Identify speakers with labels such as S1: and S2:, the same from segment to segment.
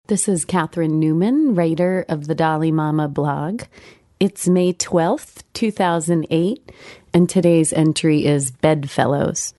S1: This is Catherine Newman, writer of the Dolly Mama blog. It's May 12th, 2008, and today's entry is Bedfellows.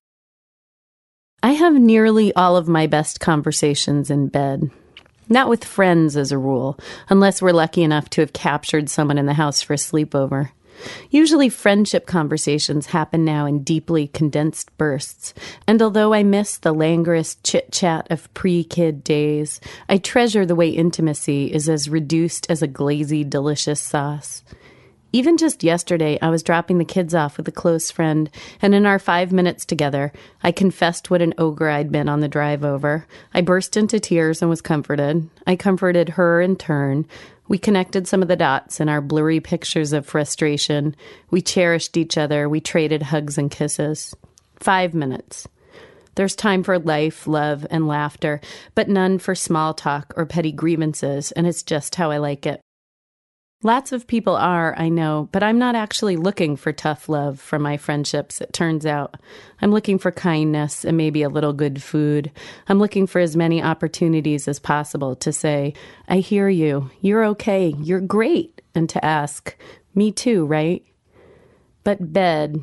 S1: I have nearly all of my best conversations in bed. Not with friends as a rule, unless we're lucky enough to have captured someone in the house for a sleepover. Usually friendship conversations happen now in deeply condensed bursts, and although I miss the languorous chit-chat of pre-kid days, I treasure the way intimacy is as reduced as a glazy, delicious sauce. Even just yesterday, I was dropping the kids off with a close friend, and in our 5 minutes together, I confessed what an ogre I'd been on the drive over. I burst into tears and was comforted. I comforted her in turn. We connected some of the dots in our blurry pictures of frustration. We cherished each other. We traded hugs and kisses. 5 minutes. There's time for life, love, and laughter, but none for small talk or petty grievances, and it's just how I like it. Lots of people are, I know, but I'm not actually looking for tough love from my friendships, it turns out. I'm looking for kindness and maybe a little good food. I'm looking for as many opportunities as possible to say, I hear you, you're okay, you're great, and to ask, me too, right? But bed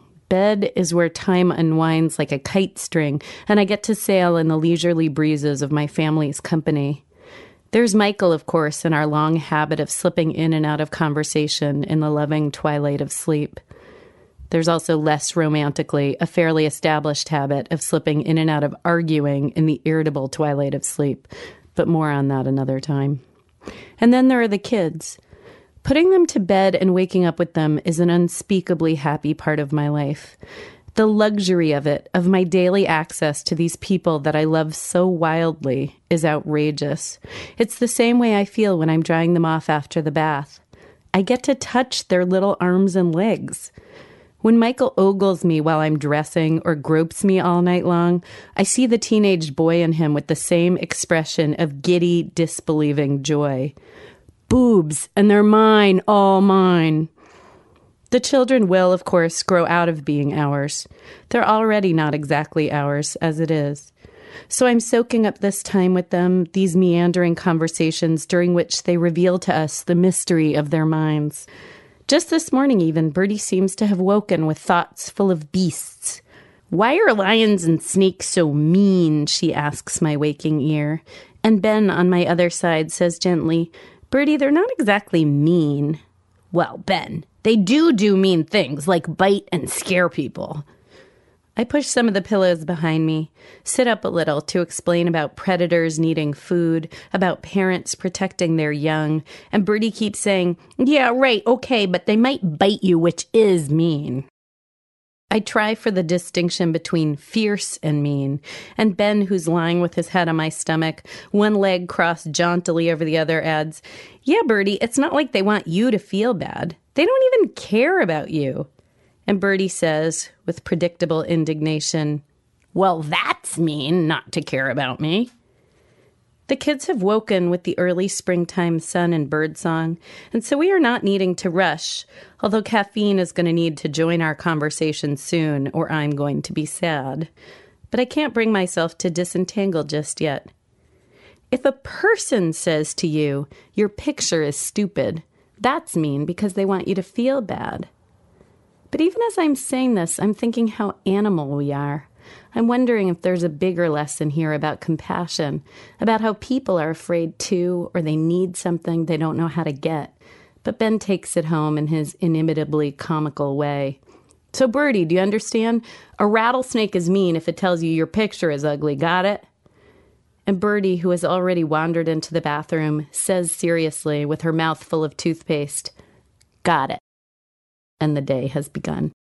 S1: is where time unwinds like a kite string, and I get to sail in the leisurely breezes of my family's company. There's Michael, of course, and our long habit of slipping in and out of conversation in the loving twilight of sleep. There's also less romantically a fairly established habit of slipping in and out of arguing in the irritable twilight of sleep, but more on that another time. And then there are the kids. Putting them to bed and waking up with them is an unspeakably happy part of my life. The luxury of it, of my daily access to these people that I love so wildly, is outrageous. It's the same way I feel when I'm drying them off after the bath. I get to touch their little arms and legs. When Michael ogles me while I'm dressing or gropes me all night long, I see the teenage boy in him with the same expression of giddy, disbelieving joy. Boobs, and they're mine, all mine. The children will, of course, grow out of being ours. They're already not exactly ours, as it is. So I'm soaking up this time with them, these meandering conversations during which they reveal to us the mystery of their minds. Just this morning even, Bertie seems to have woken with thoughts full of beasts. Why are lions and snakes so mean, she asks my waking ear. And Ben, on my other side, says gently, Bertie, they're not exactly mean. Well, Ben, they do mean things like bite and scare people. I push some of the pillows behind me, sit up a little to explain about predators needing food, about parents protecting their young, and Bertie keeps saying, yeah, right, okay, but they might bite you, which is mean. I try for the distinction between fierce and mean, and Ben, who's lying with his head on my stomach, one leg crossed jauntily over the other, adds, yeah, Bertie, it's not like they want you to feel bad. They don't even care about you. And Bertie says, with predictable indignation, well, that's mean not to care about me. The kids have woken with the early springtime sun and birdsong, and so we are not needing to rush, although caffeine is going to need to join our conversation soon, or I'm going to be sad. But I can't bring myself to disentangle just yet. If a person says to you, your picture is stupid, that's mean because they want you to feel bad. But even as I'm saying this, I'm thinking how animal we are. I'm wondering if there's a bigger lesson here about compassion, about how people are afraid to, or they need something they don't know how to get. But Ben takes it home in his inimitably comical way. So, Bertie, do you understand? A rattlesnake is mean if it tells you your picture is ugly, got it? And Bertie, who has already wandered into the bathroom, says seriously, with her mouth full of toothpaste, got it. And the day has begun.